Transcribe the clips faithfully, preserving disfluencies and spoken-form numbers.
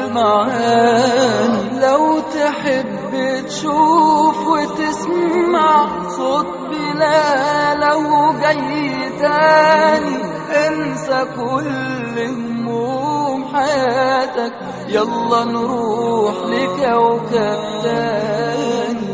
معاني. لو تحب تشوف وتسمع صوت بلال لو جاي تاني، انسى كل هموم حياتك، يلا نروح لكوكب تاني.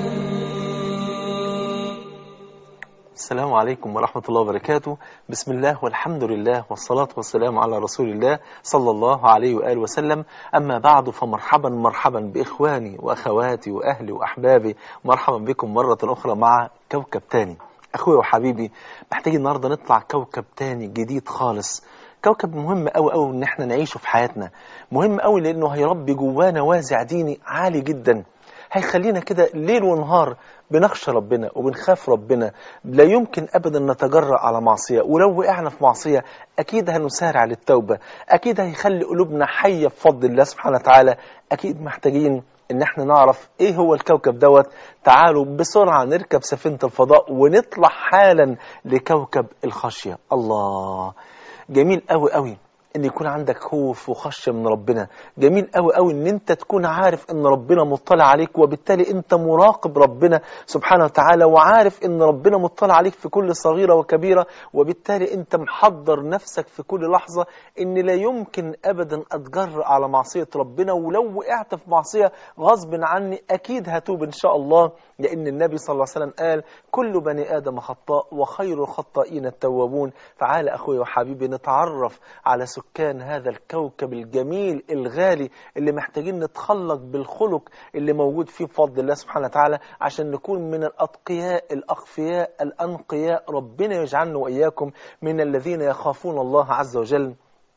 السلام عليكم ورحمة الله وبركاته. بسم الله والحمد لله والصلاة والسلام على رسول الله صلى الله عليه وآله وسلم. أما بعد، فمرحبا مرحبا بإخواني وأخواتي وأهلي وأحبابي، مرحبا بكم مرة أخرى مع كوكب تاني. أخوي وحبيبي، محتاجين النهاردة نطلع كوكب تاني جديد خالص، كوكب مهم أوي أوي إن احنا نعيشه في حياتنا، مهم أوي لأنه هيربي جوانا وازع ديني عالي جدا، هيخلينا كده ليل ونهار بنخشى ربنا وبنخاف ربنا، لا يمكن أبدا نتجرأ على معصية، ولو وقعنا في معصية أكيد هنسارع للتوبة، أكيد هيخلي قلوبنا حية بفضل الله سبحانه وتعالى. أكيد محتاجين إن احنا نعرف إيه هو الكوكب دوت. تعالوا بسرعة نركب سفينة الفضاء ونطلع حالا لكوكب الخشية. الله، جميل قوي قوي ان يكون عندك خوف وخشية من ربنا، جميل قوي قوي ان انت تكون عارف ان ربنا مطلع عليك، وبالتالي انت مراقب ربنا سبحانه وتعالى، وعارف ان ربنا مطلع عليك في كل صغيرة وكبيرة، وبالتالي انت محضر نفسك في كل لحظة ان لا يمكن ابدا اتجرأ على معصية ربنا، ولو وقعت في معصية غصب عني اكيد هتوب ان شاء الله، لان النبي صلى الله عليه وسلم قال كل بني ادم خطاء وخير الخطائين التوابون. تعال اخوي وحبيبي نتعرف على سكان هذا الكوكب الجميل الغالي اللي محتاجين نتخلق بالخلق اللي موجود فيه بفضل الله سبحانه وتعالى، عشان نكون من الأتقياء الأخفياء الأنقياء. ربنا يجعلنا وإياكم من الذين يخافون الله عز وجل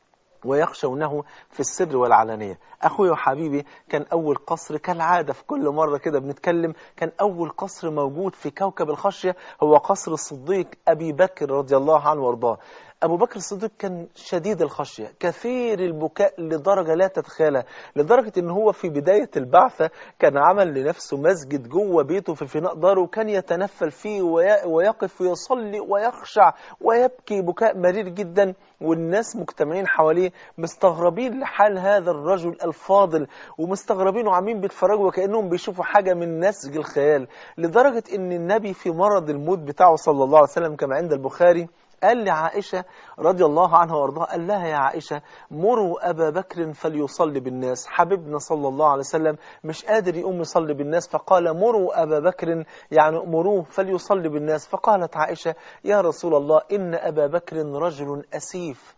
ويخشونه في السر والعلانية. أخوي وحبيبي، كان أول قصر كالعادة في كل مرة كده بنتكلم، كان أول قصر موجود في كوكب الخشية هو قصر الصديق أبي بكر رضي الله عنه وارضاه. أبو بكر الصديق كان شديد الخشية، كثير البكاء لدرجة لا تتخيلها، لدرجة إن هو في بداية البعثة كان عمل لنفسه مسجد جوه بيته في فناء داره، وكان يتنفل فيه ويقف ويصلي ويخشع ويبكي بكاء مرير جدا، والناس مجتمعين حواليه مستغربين لحال هذا الرجل الفاضل، ومستغربين وعاملين بيتفرجوا وكأنهم بيشوفوا حاجة من نسج الخيال، لدرجة إن النبي في مرض الموت بتاعه صلى الله عليه وسلم كما عند البخاري قال لعائشة رضي الله عنها وارضاها، قال لها يا عائشة مروا أبا بكر فليصلي بالناس. حبيبنا صلى الله عليه وسلم مش قادر يقوم يصلي بالناس، فقال مروا أبا بكر يعني أمروه فليصلي بالناس. فقالت عائشة يا رسول الله إن أبا بكر رجل أسيف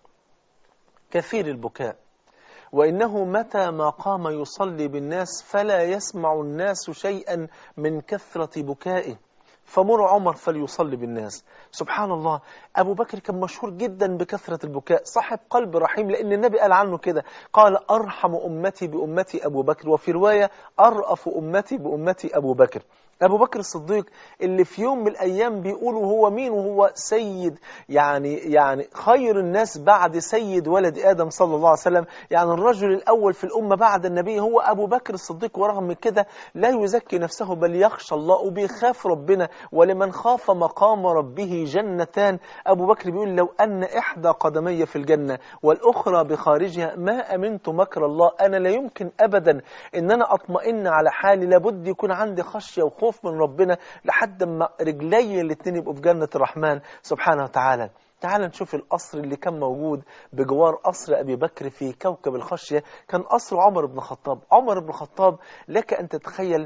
كثير البكاء، وإنه متى ما قام يصلي بالناس فلا يسمع الناس شيئا من كثرة بكائه، فمر عمر فليصلي بالناس. سبحان الله، أبو بكر كان مشهور جدا بكثرة البكاء، صاحب قلب رحيم، لأن النبي قال عنه كده، قال أرحم أمتي بأمتي أبو بكر، وفي رواية أرأف أمتي بأمتي أبو بكر. أبو بكر الصديق اللي في يوم من الأيام بيقولوا هو مين، وهو سيد يعني يعني خير الناس بعد سيد ولد آدم صلى الله عليه وسلم، يعني الرجل الأول في الأمة بعد النبي هو أبو بكر الصديق، ورغم كده لا يزكي نفسه بل يخشى الله وبيخاف ربنا، ولمن خاف مقام ربه جنتان. أبو بكر بيقول لو أن إحدى قدمي في الجنة والأخرى بخارجها ما أمنت مكر الله، أنا لا يمكن أبدا إن أنا أطمئن على حالي، لابد يكون عندي خشية وخوف من ربنا لحد ما رجلي الاثنين يبقوا في جنة الرحمن سبحانه وتعالى. تعال نشوف القصر اللي كان موجود بجوار قصر أبي بكر في كوكب الخشية، كان قصر عمر بن الخطاب. عمر بن الخطاب لك أن تتخيل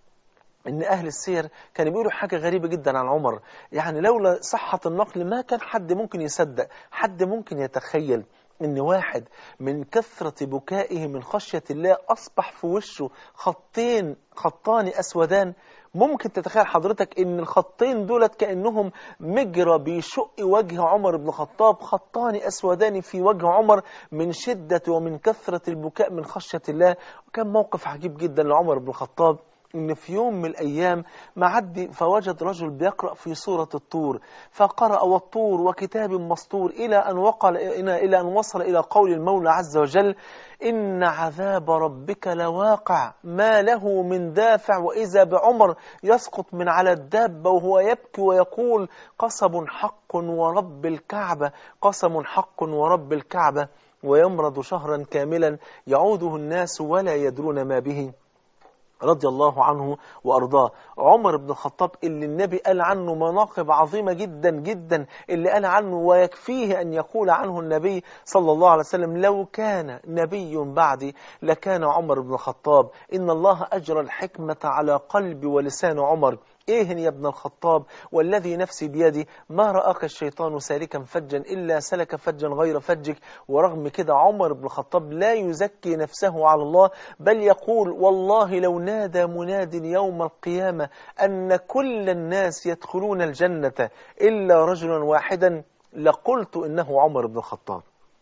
إن أهل السير كانوا بيقولوا حاجة غريبة جدا عن عمر، يعني لولا صحة النقل ما كان حد ممكن يصدق، حد ممكن يتخيل إن واحد من كثرة بكائه من خشية الله أصبح في وشه خطين خطان أسودان. ممكن تتخيل حضرتك إن الخطين دولت كأنهم مجرى بيشق وجه عمر بن الخطاب، خطان أسودان في وجه عمر من شدة ومن كثرة البكاء من خشية الله. وكان موقف عجيب جدا لعمر بن الخطاب، إن في يوم من الأيام معدي فوجد رجل بيقرأ في سورة الطور، فقرأ والطور وكتاب مسطور إلى أن وقل إلى أن وصل إلى قول المولى عز وجل إن عذاب ربك لواقع ما له من دافع. وإذا بعمر يسقط من على الدابة وهو يبكي ويقول قسم حق ورب الكعبة، قسم حق ورب الكعبة. ويمرض شهرا كاملا يعوده الناس ولا يدرون ما به، رضي الله عنه وأرضاه. عمر بن الخطاب اللي النبي قال عنه مناقب عظيمة جدا جدا، اللي قال عنه ويكفيه أن يقول عنه النبي صلى الله عليه وسلم لو كان نبي بعدي لكان عمر بن الخطاب، إن الله أجرى الحكمة على قلب ولسان عمر. إيه يا ابن الخطاب والذي نفسي بيدي ما رآك الشيطان سالكا فجا إلا سلك فجا غير فجك. ورغم كده عمر بن الخطاب لا يزكي نفسه على الله، بل يقول والله لو نادى مناد يوم القيامة أن كل الناس يدخلون الجنة إلا رجلا واحدا لقلت إنه عمر بن الخطاب.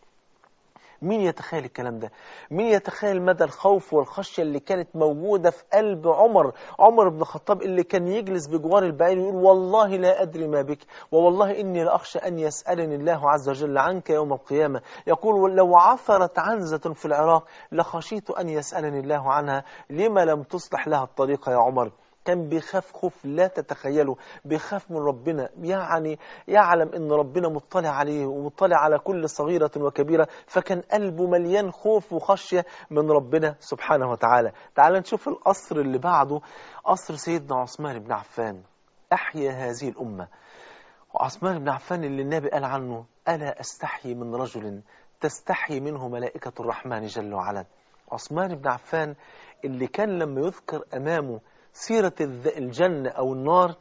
مين يتخيل الكلام ده؟ مين يتخيل مدى الخوف والخشية اللي كانت موجودة في قلب عمر عمر بن الخطاب، اللي كان يجلس بجوار البعير ويقول والله لا أدري ما بك، ووالله إني لأخشى أن يسألني الله عز وجل عنك يوم القيامة. يقول لو عثرت عنزة في العراق لخشيت أن يسألني الله عنها لما لم تصلح لها الطريقة يا عمر. كان بيخاف خوف لا تتخيله، بيخاف من ربنا، يعني يعلم ان ربنا مطلع عليه ومطلع على كل صغيرة وكبيرة، فكان قلبه مليان خوف وخشية من ربنا سبحانه وتعالى. تعال نشوف القصر اللي بعده، قصر سيدنا عثمان بن عفان، أحيا هذه الأمة. وعثمان بن عفان اللي النبي قال عنه ألا أستحي من رجل تستحي منه ملائكة الرحمن جل وعلا. عثمان بن عفان اللي كان لما يذكر أمامه سيرة الجنة أو النار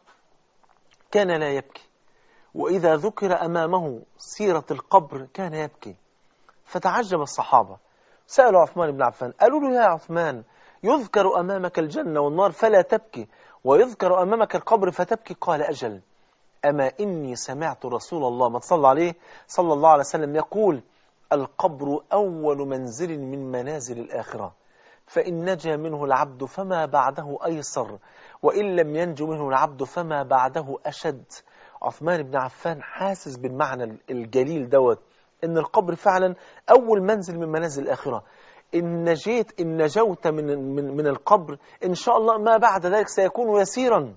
كان لا يبكي، وإذا ذكر أمامه سيرة القبر كان يبكي. فتعجب الصحابة، سألوا عثمان بن عفان قالوا له يا عثمان يذكر أمامك الجنة والنار فلا تبكي، ويذكر أمامك القبر فتبكي؟ قال أجل، أما إني سمعت رسول الله ما صلى عليه صلى الله عليه وسلم يقول القبر أول منزل من منازل الآخرة، فإن نجا منه العبد فما بعده أيسر، وإن لم ينج منه العبد فما بعده أشد. عثمان بن عفان حاسس بالمعنى الجليل دوت، إن القبر فعلا أول منزل من منازل الآخرة. إن نجيت إن نجوت من, من, من القبر إن شاء الله ما بعد ذلك سيكون يسيرا،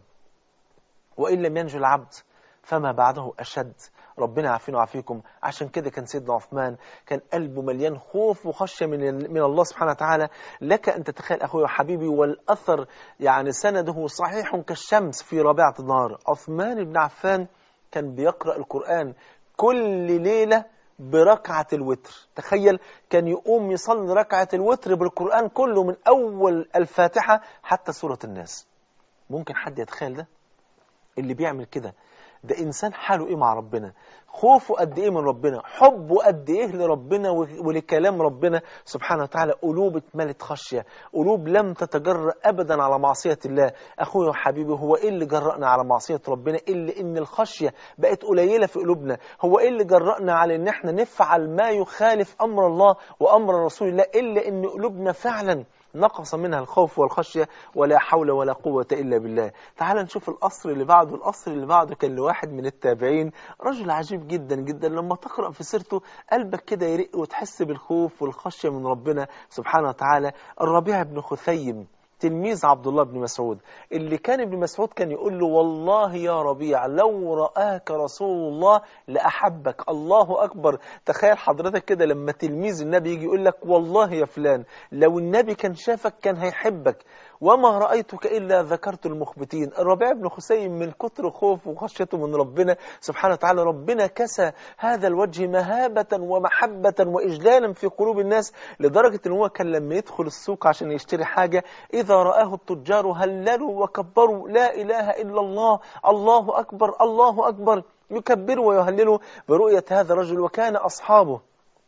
وإن لم ينج العبد فما بعده أشد. ربنا يعافينا ويعافيكم. عشان كده كان سيدنا عثمان كان قلبه مليان خوف وخشية من من الله سبحانه وتعالى. لك أن تتخيل أخوي وحبيبي، والأثر يعني سنده صحيح كالشمس في رابعة النهار. عثمان بن عفان كان بيقرأ القرآن كل ليلة بركعة الوتر. تخيل كان يقوم يصلي ركعة الوتر بالقرآن كله من أول الفاتحة حتى سورة الناس. ممكن حد يتخيل ده؟ اللي بيعمل كده ده إنسان حاله إيه مع ربنا، خوفه قد إيه من ربنا، حبه قد إيه لربنا ولكلام ربنا سبحانه وتعالى. قلوب اتملت خشية، قلوب لم تتجرأ أبدا على معصية الله. أخوي وحبيبي، هو إيه اللي جرأنا على معصية ربنا؟ إلا إن الخشية بقت قليلة في قلوبنا. هو إيه اللي جرأنا على إن إحنا نفعل ما يخالف أمر الله وأمر رسول الله؟ إلا إن قلوبنا فعلا نقص منها الخوف والخشية، ولا حول ولا قوة إلا بالله. تعال نشوف القصر اللي بعده. القصر اللي بعده كان لواحد من التابعين، رجل عجيب جدا جدا، لما تقرأ في سيرته قلبك كده يرق وتحس بالخوف والخشية من ربنا سبحانه وتعالى. الربيع بن خثيم تلميذ عبد الله بن مسعود، اللي كان ابن مسعود كان يقول له والله يا ربيع لو رآك رسول الله لأحبك. الله أكبر. تخيل حضرتك كده لما تلميذ النبي يجي يقول لك والله يا فلان لو النبي كان شافك كان هيحبك، وما رأيتك إلا ذكرت المخبتين. الربيع بن خثيم من كتر خوف وخشيته من ربنا سبحانه وتعالى ربنا كسى هذا الوجه مهابة ومحبة وإجلالا في قلوب الناس، لدرجة أنه هو كان لما يدخل السوق عشان يشتري حاجة إذا رآه التجار هللوا وكبروا لا إله إلا الله، الله أكبر الله أكبر، يكبروا ويهللوا برؤية هذا الرجل. وكان أصحابه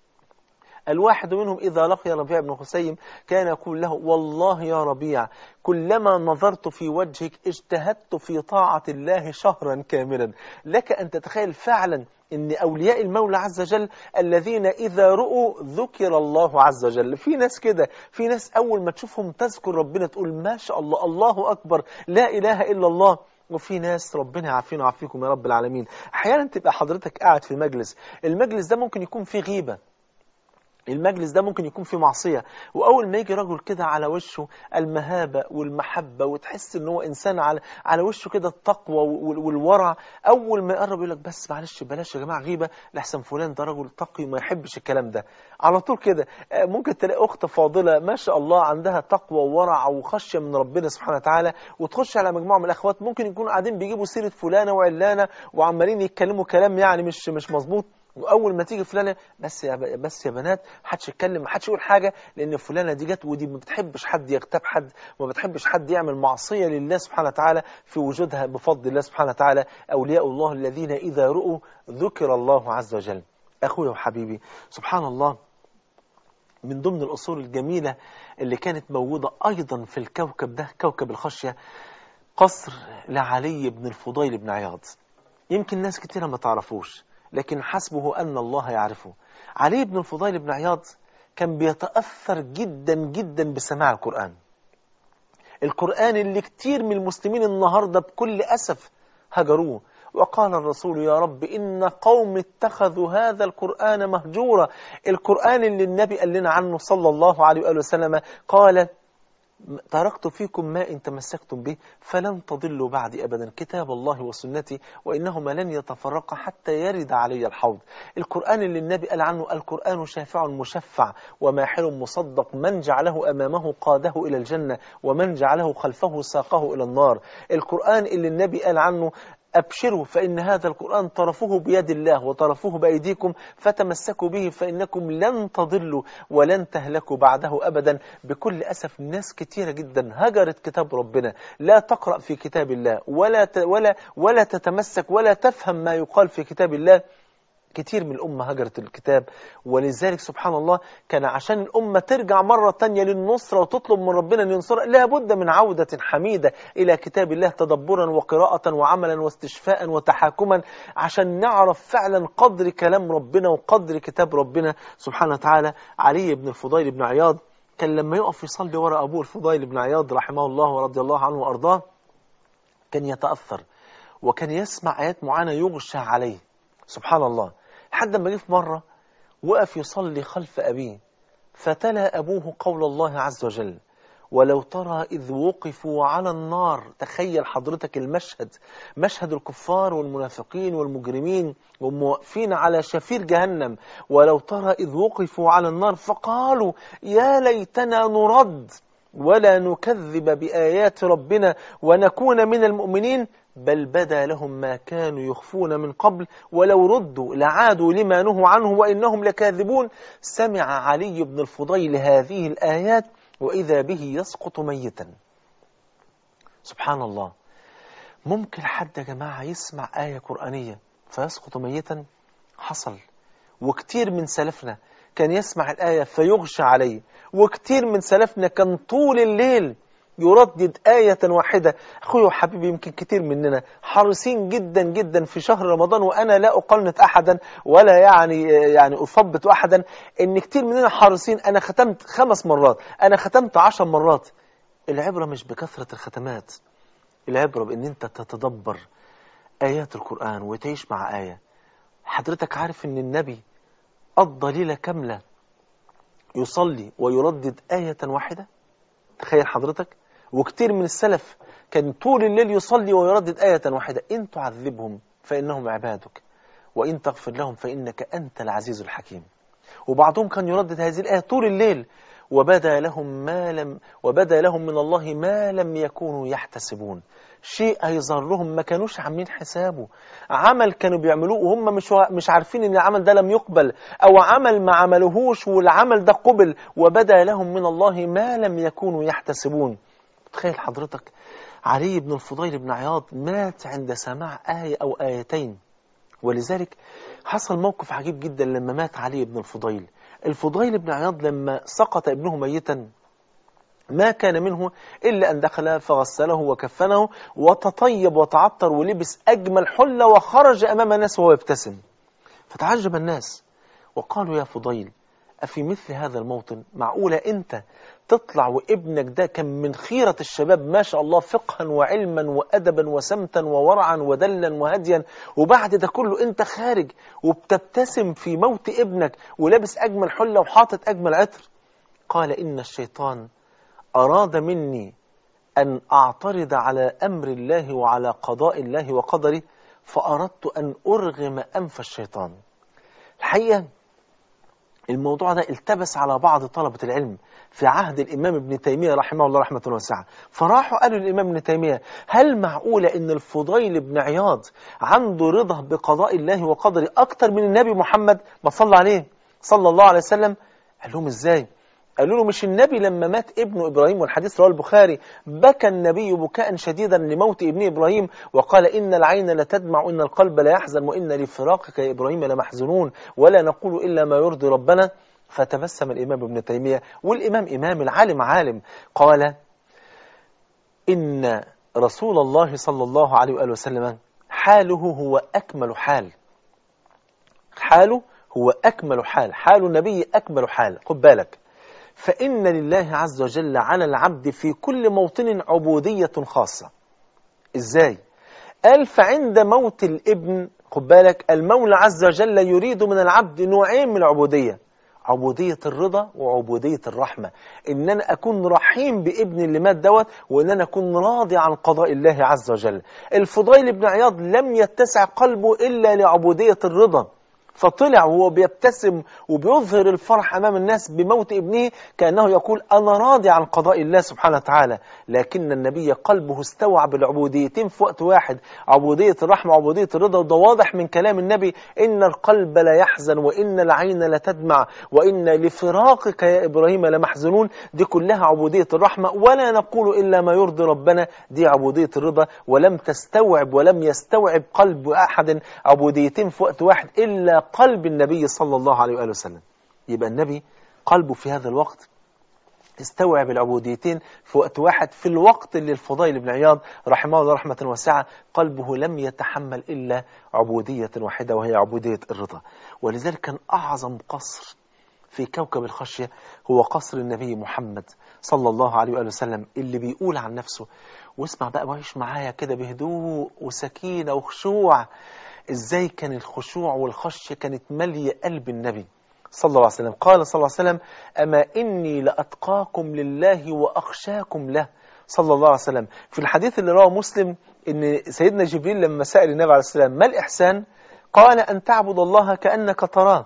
الواحد منهم إذا لقي ربيع بن خثيم كان يقول له والله يا ربيع كلما نظرت في وجهك اجتهدت في طاعة الله شهرا كاملا. لك أن تتخيل فعلا إن أولياء المولى عز وجل الذين إذا رؤوا ذكر الله عز وجل. في ناس كده، في ناس أول ما تشوفهم تذكر ربنا تقول ما شاء الله الله أكبر لا إله إلا الله. وفي ناس ربنا يعافينا ويعافيكم يا رب العالمين، أحيانا تبقى حضرتك قاعد في مجلس، المجلس ده ممكن يكون فيه غيبة، المجلس ده ممكن يكون فيه معصية، وأول ما يجي رجل كده على وشه المهابة والمحبة، وتحس إن هو إنسان على على وشه كده التقوى والورع، أول ما يقرب يقول لك بس معلش بلاش يا جماعة غيبة، لحسن فلان ده رجل تقي وما يحبش الكلام ده. على طول كده ممكن تلاقي أخت فاضلة ما شاء الله عندها تقوى وورع وخشية من ربنا سبحانه وتعالى، وتخش على مجموعة من الأخوات ممكن يكونوا قاعدين بيجيبوا سيرة فلانة وعلانة وعمالين يتكلموا كلام يعني مش مش مظبوط، واول ما تيجي فلانه بس يا بس يا بنات محدش يتكلم محدش يقول حاجه، لان فلانه دي جت ودي ما بتحبش حد يغتاب حد، وما بتحبش حد يعمل معصيه لله سبحانه وتعالى في وجودها بفضل الله سبحانه وتعالى. اولياء الله الذين اذا رؤوا ذكر الله عز وجل. اخويا وحبيبي، سبحان الله، من ضمن الاصول الجميله اللي كانت موجوده ايضا في الكوكب ده، كوكب الخشيه، قصر لعلي بن الفضيل بن عياض. يمكن ناس كتيرة ما تعرفوش، لكن حسبه أن الله يعرفه. علي بن الفضيل بن عياض كان بيتأثر جدا جدا بسماع القرآن. القرآن اللي كتير من المسلمين النهاردة بكل أسف هجروه، وقال الرسول يا رب إن قوم اتخذوا هذا القرآن مهجورا. القرآن اللي النبي قال لنا عنه صلى الله عليه وآله وسلم، قال تركت فيكم ما إن تمسكتم به فلن تضلوا بعدي أبدا، كتاب الله وسنتي وإنهما لن يتفرقا حتى يرد علي الحوض. القرآن اللي النبي قال عنه القرآن شافع مشفع وماحل مصدق، من جعله أمامه قاده إلى الجنة ومن جعله خلفه ساقه إلى النار. القرآن اللي النبي قال عنه أبشروا فإن هذا القرآن طرفه بيد الله وطرفه بأيديكم فتمسكوا به فإنكم لن تضلوا ولن تهلكوا بعده أبدا. بكل أسف ناس كتيرة جدا هجرت كتاب ربنا، لا تقرأ في كتاب الله ولا ولا ولا تتمسك ولا تفهم ما يقال في كتاب الله. كتير من الأمة هجرت الكتاب، ولذلك سبحان الله كان عشان الأمة ترجع مرة تانية للنصرة وتطلب من ربنا أن ينصرها لابد من عودة حميدة إلى كتاب الله، تدبرا وقراءة وعملا واستشفاء وتحاكما، عشان نعرف فعلا قدر كلام ربنا وقدر كتاب ربنا سبحانه وتعالى. علي بن الفضيل بن عياض كان لما يقف يصلي وراء أبوه الفضيل بن عياض رحمه الله ورضي الله عنه وأرضاه كان يتأثر، وكان يسمع آيات معينة يغشى عليه سبحان الله، لحد ما جه في مرة وقف يصلي خلف أبيه فتلا أبوه قول الله عز وجل ولو ترى إذ وقفوا على النار. تخيل حضرتك المشهد، مشهد الكفار والمنافقين والمجرمين وهم واقفين على شفير جهنم، ولو ترى إذ وقفوا على النار فقالوا يا ليتنا نرد ولا نكذب بآيات ربنا ونكون من المؤمنين بل بدا لهم ما كانوا يخفون من قبل ولو ردوا لعادوا لما نهوا عنه وإنهم لكاذبون. سمع علي بن الفضيل هذه الآيات وإذا به يسقط ميتا. سبحان الله، ممكن حد يا جماعة يسمع آية قرآنية فيسقط ميتا؟ حصل، وكتير من سلفنا كان يسمع الآية فيغشى عليه، وكتير من سلفنا كان طول الليل يردد آية واحدة. أخوي وحبيبي، يمكن كتير مننا حريصين جدا جدا في شهر رمضان، وأنا لا أقلنت أحدا ولا يعني يعني أثبت أحدا، إن كتير مننا حريصين. أنا ختمت خمس مرات، أنا ختمت عشر مرات. العبرة مش بكثرة الختمات، العبرة بإن أنت تتدبر آيات القرآن وتعيش مع آية. حضرتك عارف إن النبي قضى ليلة كاملة يصلي ويردد آية واحدة؟ تخيل حضرتك. وكتير من السلف كان طول الليل يصلي ويردد آية واحدة، إن تعذبهم فإنهم عبادك وإن تغفر لهم فإنك أنت العزيز الحكيم. وبعضهم كان يردد هذه الآية طول الليل وبدا لهم ما لم وبدا لهم من الله ما لم يكونوا يحتسبون. شيء هيظهر لهم ما كانوش عاملين حسابه، عمل كانوا بيعملوه وهم مش مش عارفين ان العمل ده لم يقبل، او عمل ما عملوهوش والعمل ده قبل، وبدا لهم من الله ما لم يكونوا يحتسبون. تخيل حضرتك علي بن الفضيل بن عياض مات عند سماع آية أو آيتين. ولذلك حصل موقف عجيب جدا لما مات علي بن الفضيل. الفضيل بن عياض لما سقط ابنه ميتا ما كان منه إلا أن دخل فغسله وكفنه وتطيب وتعطر ولبس أجمل حلة وخرج أمام الناس وهو يبتسم. فتعجب الناس وقالوا يا فضيل أفي مثل هذا الموطن معقولة أنت تطلع وابنك ده كان من خيرة الشباب ما شاء الله، فقها وعلما وأدبا وسمتا وورعا ودلا وهديا، وبعد ده كله انت خارج وبتبتسم في موت ابنك ولابس أجمل حلة وحاطط أجمل عطر. قال إن الشيطان أراد مني أن أعترض على أمر الله وعلى قضاء الله وقدره، فأردت أن أرغم أنف الشيطان. الحقيقة الموضوع ده التبس على بعض طلبة العلم في عهد الإمام ابن تيمية رحمه الله رحمة واسعة، فراحوا قالوا للإمام ابن تيمية: هل معقولة إن الفضيل بن عياض عنده رضا بقضاء الله وقدره أكتر من النبي محمد ما صلى عليه صلى الله عليه وسلم؟ قال لهم: إزاي؟ قالوا له: مش النبي لما مات ابنه إبراهيم، والحديث رواه البخاري، بكى النبي بكاء شديدا لموت ابنه إبراهيم وقال: إن العين لتدمع وإن القلب لا يحزن وإن لفراقك يا إبراهيم لمحزنون ولا نقول إلا ما يرضي ربنا. فتبسم الإمام ابن تيمية، والإمام إمام، العالم عالم، قال: إن رسول الله صلى الله عليه وآله وسلم حاله هو أكمل حال، حاله هو أكمل حال، حال النبي أكمل حال. خد بالك، فإن لله عز وجل على العبد في كل موطن عبودية خاصة. إزاي؟ قال: فعند موت الابن، خد بالك، المولى عز وجل يريد من العبد نوعين من العبودية: عبودية الرضا وعبودية الرحمة، إن أنا أكون رحيم بابن اللي مات دوت، وإن أنا أكون راضي عن قضاء الله عز وجل. الفضيل بن عياض لم يتسع قلبه إلا لعبودية الرضا، فطلع وهو بيبتسم وبيظهر الفرح أمام الناس بموت ابنه كأنه يقول: أنا راضي عن قضاء الله سبحانه وتعالى. لكن النبي قلبه استوعب العبوديتين في وقت واحد، عبودية الرحمة وعبودية الرضا. وده واضح من كلام النبي: إن القلب لا يحزن وإن العين لا تدمع وإن لفراقك يا إبراهيم لمحزنون. دي كلها عبودية الرحمة. ولا نقول إلا ما يرضي ربنا، دي عبودية الرضا. ولم تستوعب ولم يستوعب قلب أحد عبوديتين في وقت واحد إلا قلب النبي صلى الله عليه وآله وسلم. يبقى النبي قلبه في هذا الوقت استوعب العبوديتين في وقت واحد، في الوقت اللي الفضيل بن عياض رحمه الله رحمة واسعة قلبه لم يتحمل إلا عبودية واحدة، وهي عبودية الرضا. ولذلك كان أعظم قصر في كوكب الخشية هو قصر النبي محمد صلى الله عليه وآله وسلم، اللي بيقول عن نفسه، واسمع بقى وعيش معايا كده بهدوء وسكينة وخشوع، إزاي كان الخشوع والخشية كانت مالية قلب النبي صلى الله عليه وسلم. قال صلى الله عليه وسلم: أما إني لأتقاكم لله وأخشاكم له، صلى الله عليه وسلم. في الحديث اللي رواه مسلم إن سيدنا جبريل لما سأل النبي عليه السلام: ما الإحسان؟ قال: أن تعبد الله كأنك تراه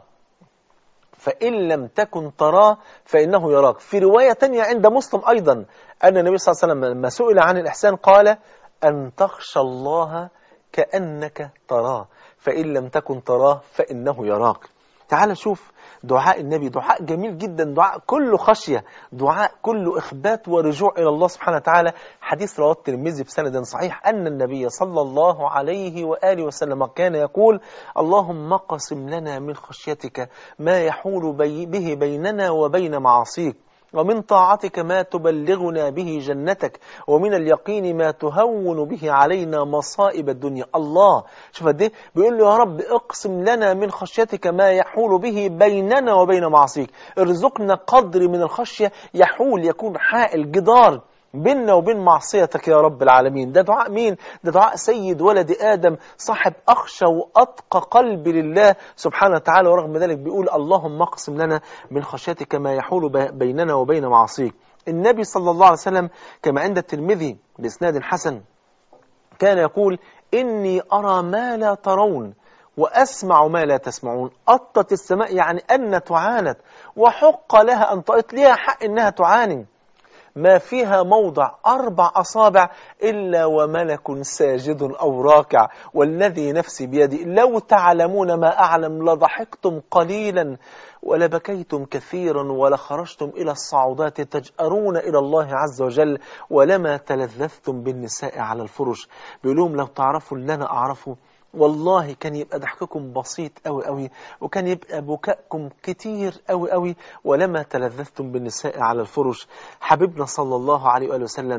فإن لم تكن تراه فإنه يراك. في رواية تانية عند مسلم أيضا أن النبي صلى الله عليه وسلم لما سئل عن الإحسان قال: أن تخشى الله كأنك تراه فإن لم تكن تراه فإنه يراك. تعال شوف دعاء النبي، دعاء جميل جدا، دعاء كله خشية، دعاء كله إخبات ورجوع إلى الله سبحانه وتعالى. حديث رواه الترمذي بسند صحيح أن النبي صلى الله عليه وآله وسلم كان يقول: اللهم اقسم لنا من خشيتك ما يحول بي به بيننا وبين معاصيك، ومن طاعتك ما تبلغنا به جنتك، ومن اليقين ما تهون به علينا مصائب الدنيا. الله، شوف قد ايه بيقول له: يا رب اقسم لنا من خشيتك ما يحول به بيننا وبين معصيك، ارزقنا قدر من الخشية يحول، يكون حائل، جدار بيننا وبين معصيتك يا رب العالمين. ده دعاء مين؟ ده دعاء سيد ولد آدم، صاحب أخشى وأتقى قلب لله سبحانه وتعالى، ورغم ذلك بيقول: اللهم اقسم لنا من خشيتك ما يحول بيننا وبين معصيك. النبي صلى الله عليه وسلم كما عند الترمذي بإسناد حسن كان يقول: إني أرى ما لا ترون وأسمع ما لا تسمعون. أطت السماء يعني أن تعاند، وحق لها أن تأط، لها حق إنها تعاني، ما فيها موضع أربع أصابع إلا وملك ساجد أو راكع، والذي نفسي بيدي لو تعلمون ما أعلم لضحكتم قليلا ولبكيتم كثيرا ولخرجتم إلى الصعودات تجأرون إلى الله عز وجل ولما تلذذتم بالنساء على الفرش. بيقولون لو تعرفوا اللي أنا أعرفه والله كان يبقى ضحككم بسيط أوي أوي، وكان يبقى بكاءكم كتير أوي أوي، ولما تلذذتم بالنساء على الفرش. حبيبنا صلى الله عليه وآله وسلم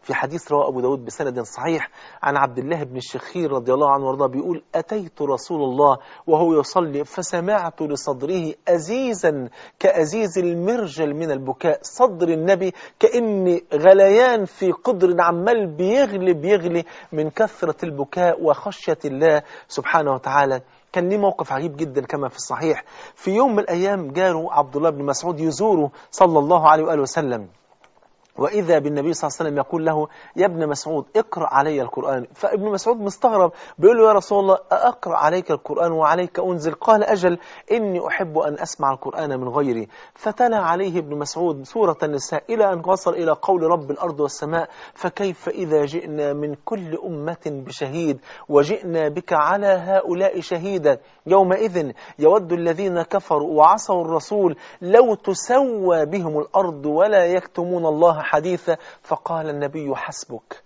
في حديث رواه أبو داود بسند صحيح عن عبد الله بن الشخير رضي الله عنه وارضاه بيقول: أتيت رسول الله وهو يصلي فسمعت لصدره أزيزا كأزيز المرجل من البكاء. صدر النبي كأن غليان في قدر عمال بيغلي بيغلي من كثرة البكاء وخشية الله سبحانه وتعالى. كان ليه موقف عجيب جدا كما في الصحيح. في يوم من الأيام جاله عبد الله بن مسعود يزوره صلى الله عليه وآله وسلم، وإذا بالنبي صلى الله عليه وسلم يقول له: يا ابن مسعود اقرأ علي القرآن. فابن مسعود مستغرب بيقول له: يا رسول الله أقرأ عليك القرآن وعليك أنزل؟ قال: أجل، إني أحب أن أسمع القرآن من غيري. فتلا عليه ابن مسعود سورة النساء إلى أن وصل إلى قول رب الأرض والسماء: فكيف إذا جئنا من كل أمة بشهيد وجئنا بك على هؤلاء شهيدا يومئذ يود الذين كفروا وعصوا الرسول لو تسوى بهم الأرض ولا يكتمون الله حديثا. فقال النبي: حسبك،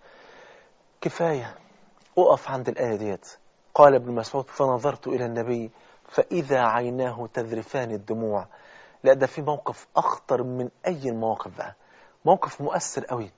كفاية، أقف عند الآية ديت. قال ابن مسعود: فنظرت إلى النبي فإذا عيناه تذرفان الدموع. لا، ده في موقف أخطر من أي المواقف بقى، موقف مؤثر قوي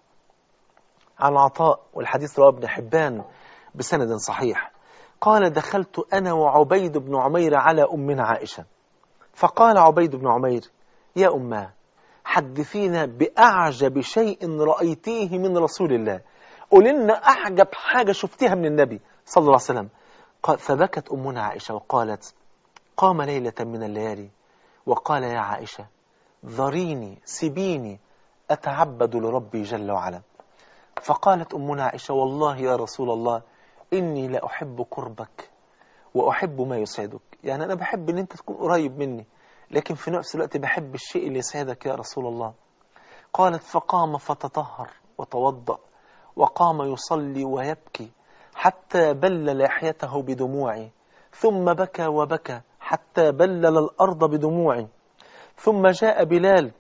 عن عطاء، والحديث رواه ابن حبان بسند صحيح. قال: دخلت أنا وعبيد بن عمير على أمنا عائشة، فقال عبيد بن عمير: يا أماه، حدثينا بأعجب شيء رأيتيه من رسول الله، قل لنا أعجب حاجة شفتها من النبي صلى الله عليه وسلم. فبكت أمنا عائشة وقالت: قام ليلة من الليالي وقال: يا عائشة، ذريني سبيني أتعبد لربي جل وعلا. فقالت أمنا عائشة: والله يا رسول الله إني لا أحب قربك وأحب ما يسعدك. يعني أنا بحب أن أنت تكون قريب مني، لكن في نفس الوقت بحب الشيء اللي يسعدك يا رسول الله. قالت: فقام فتطهر وتوضأ وقام يصلي ويبكي حتى بلل لحيته بدموعي، ثم بكى وبكى حتى بلل الأرض بدموعي، ثم جاء بلال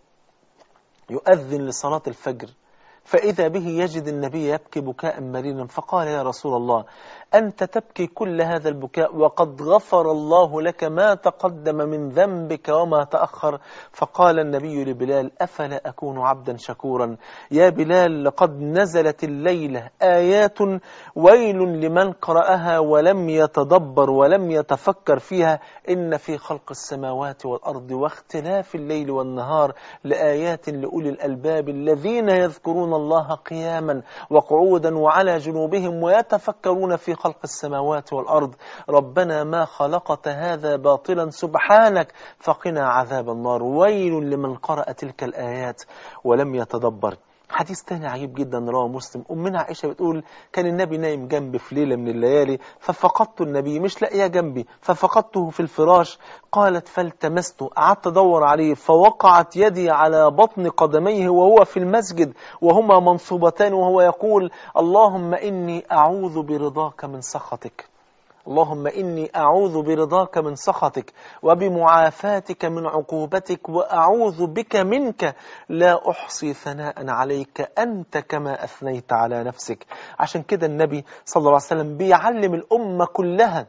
يؤذن لصلاة الفجر، فإذا به يجد النبي يبكي بكاء مرينا، فقال: يا رسول الله، أنت تبكي كل هذا البكاء وقد غفر الله لك ما تقدم من ذنبك وما تأخر. فقال النبي لبلال: أفلا أكون عبدا شكورا؟ يا بلال، لقد نزلت الليلة آيات ويل لمن قرأها ولم يتدبر ولم يتفكر فيها، إن في خلق السماوات والأرض واختلاف الليل والنهار لآيات لأولي الألباب الذين يذكرون الله قياما وقعودا وعلى جنوبهم ويتفكرون في خلق السماوات والأرض. ربنا ما خلقت هذا باطلا سبحانك فقنا عذاب النار. ويل لمن قرأ تلك الآيات ولم يتدبر. حديث تاني عجيب جدا رواه مسلم. أمنا عائشة بتقول: كان النبي نايم جنبي في ليلة من الليالي، ففقدت النبي، مش لاقيه جنبي، ففقدته في الفراش. قالت: فالتمسته، قعدت ادور عليه، فوقعت يدي على بطن قدميه وهو في المسجد وهما منصوبتان، وهو يقول: اللهم إني أعوذ برضاك من سخطك، اللهم إني أعوذ برضاك من سخطك وبمعافاتك من عقوبتك وأعوذ بك منك لا أحصي ثناء عليك أنت كما أثنيت على نفسك. عشان كده النبي صلى الله عليه وسلم بيعلم الأمة كلها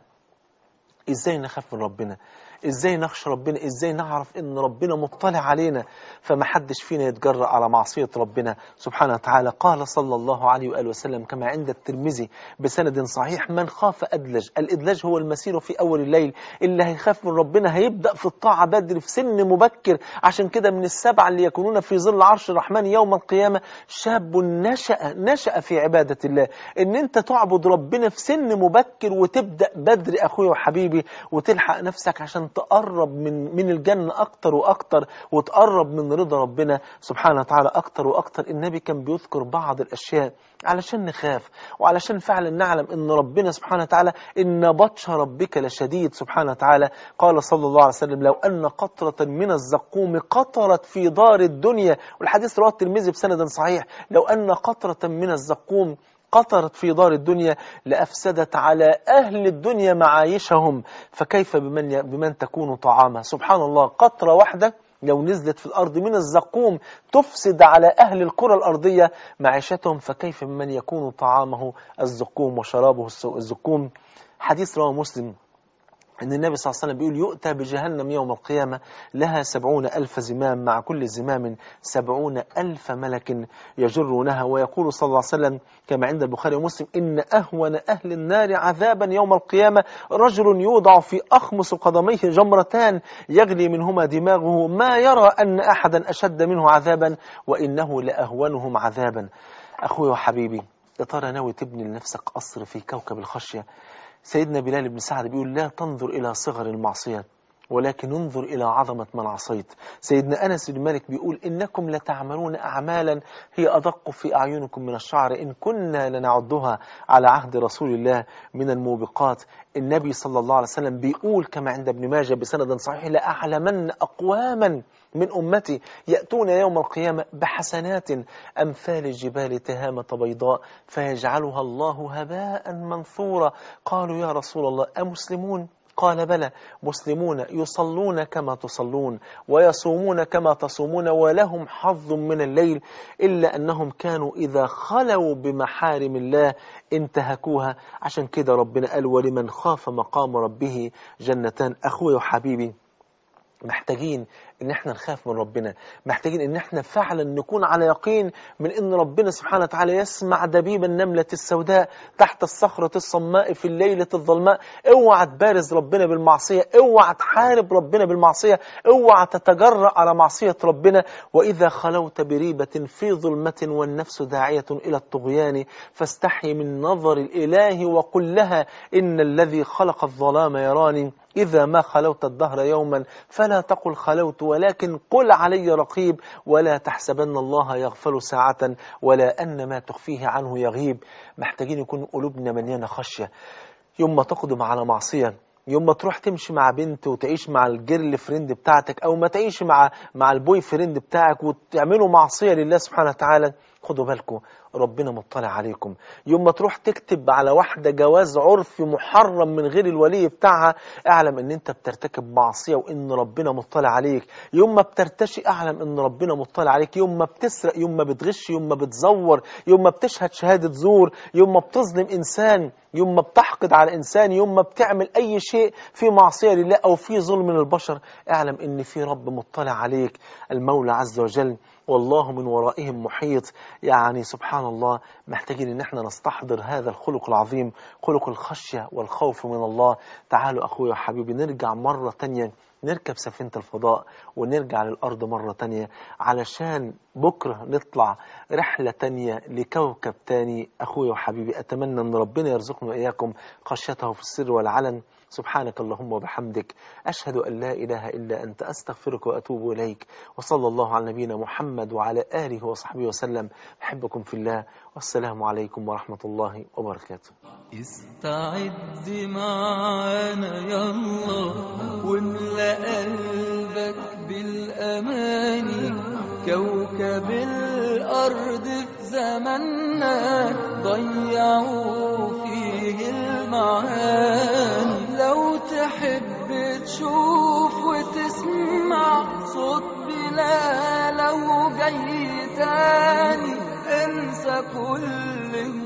إزاي نخاف من ربنا، إزاي نخشى ربنا، إزاي نعرف إن ربنا مطلع علينا، فما حدش فينا يتجرأ على معصية ربنا سبحانه وتعالى. قال صلى الله عليه وآله وسلم كما عند الترمذي بسند صحيح: من خاف أدلج. الإدلاج هو المسير في أول الليل. اللي هيخاف من ربنا هيبدأ في الطاعة بدري في سن مبكر. عشان كده من السبعة اللي يكونون في ظل عرش الرحمن يوم القيامة شاب نشأ نشأ في عبادة الله. إن أنت تعبد ربنا في سن مبكر وتبدأ بدري أخوي وحبيبي، وتلحق نفسك عشان تقرب من من الجنة أكتر وأكتر، وتقرب من رضا ربنا سبحانه وتعالى أكتر وأكتر. النبي كان بيذكر بعض الأشياء علشان نخاف، وعلشان فعلا نعلم إن ربنا سبحانه وتعالى إن بطش ربك لشديد سبحانه وتعالى. قال صلى الله عليه وسلم: لو أن قطرة من الزقوم قطرت في دار الدنيا، والحديث رواه الترمذي بسند صحيح، لو أن قطرة من الزقوم قطرت في دار الدنيا لأفسدت على أهل الدنيا معايشهم، فكيف بمن, بمن تكون طعامها. سبحان الله، قطرة واحدة لو نزلت في الأرض من الزقوم تفسد على أهل الكرة الأرضية معيشتهم، فكيف بمن يكون طعامه الزقوم وشرابه الزقوم. حديث رواه مسلم أن النبي صلى الله عليه وسلم بيقول يؤتى بجهنم يوم القيامة لها سبعون ألف زمام، مع كل زمام سبعون ألف ملك يجرونها. ويقول صلى الله عليه وسلم كما عند البخاري ومسلم إن أهون أهل النار عذابا يوم القيامة رجل يوضع في أخمص قدميه جمرتان يغلي منهما دماغه ما يرى أن أحدا أشد منه عذابا وإنه لأهونهم عذابا. أخوي وحبيبي، يا ترى ناوي تبني لنفسك قصر في كوكب الخشية؟ سيدنا بلال بن سعد بيقول لا تنظر إلى صغر المعصية ولكن انظر إلى عظمة من عصيت. سيدنا أنس بن مالك بيقول إنكم لتعملون أعمالا هي أدق في أعينكم من الشعر إن كنا لنعدها على عهد رسول الله من الموبقات. النبي صلى الله عليه وسلم بيقول كما عند ابن ماجه بسند صحيح لأعلمن أقواما من أمتي يأتون يوم القيامة بحسنات أمثال جبال تهامة بيضاء فيجعلها الله هباء منثورا. قالوا يا رسول الله أمسلمون؟ قال بلى، مسلمون يصلون كما تصلون ويصومون كما تصومون ولهم حظ من الليل إلا أنهم كانوا إذا خلوا بمحارم الله انتهكوها. عشان كده ربنا قال ولمن خاف مقام ربه جنتان. أخوي وحبيبي، محتاجين ان احنا نخاف من ربنا، محتاجين ان احنا فعلا نكون على يقين من ان ربنا سبحانه وتعالى يسمع دبيب النملة السوداء تحت الصخرة الصماء في الليلة الظلماء. اوعى تبارز ربنا بالمعصية، اوعى تحارب ربنا بالمعصية، اوعى تتجرأ على معصية ربنا. واذا خلوت بريبة في ظلمة والنفس داعية الى الطغيان فاستحي من نظر الاله وقل لها ان الذي خلق الظلام يراني. إذا ما خلوت الدهر يوما فلا تقل خلوت ولكن قل علي رقيب ولا تحسبن الله يغفل ساعة ولا أن ما تخفيه عنه يغيب. محتاجين يكون قلوبنا مليانة خشية. يوم ما تقدم على معصية، يوم ما تروح تمشي مع بنت وتعيش مع الجيرل فريند بتاعتك أو ما تعيش مع مع البوي فريند بتاعك وتعملوا معصية لله سبحانه وتعالى، خدوا بالكم ربنا مطلع عليكم. يوم ما تروح تكتب على واحدة جواز عرفي محرم من غير الولي بتاعها، اعلم ان انت بترتكب معصية وان ربنا مطلع عليك. يوم ما بترتشي اعلم ان ربنا مطلع عليك. يوم ما بتسرق، يوم ما بتغش، يوم ما بتزور، يوم ما بتشهد شهادة زور، يوم ما بتظلم انسان، يوم ما بتحقد على انسان، يوم ما بتعمل اي شيء في معصية لله او في ظلم من البشر، اعلم ان في رب مطلع عليك المولى عز وجل والله من ورائهم محيط. يعني سبحان الله، محتاجين ان احنا نستحضر هذا الخلق العظيم، خلق الخشية والخوف من الله. تعالوا أخوي وحبيبي نرجع مرة تانية، نركب سفينة الفضاء ونرجع للأرض مرة تانية علشان بكرة نطلع رحلة تانية لكوكب تاني. أخوي وحبيبي، أتمنى أن ربنا يرزقنا وإياكم خشيته في السر والعلن. سبحانك اللهم وبحمدك، أشهد أن لا إله إلا أنت، أستغفرك وأتوب إليك. وصلى الله على نبينا محمد وعلى آله وصحبه وسلم. أحبكم في الله، والسلام عليكم ورحمة الله وبركاته. استعد معانا يلا واملأ قلبك بالأماني، كوكب الأرض في زماننا ضيعوا فيه المعاني. لو تحب تشوف وتسمع صوت بلاله جاي تاني، انسى كل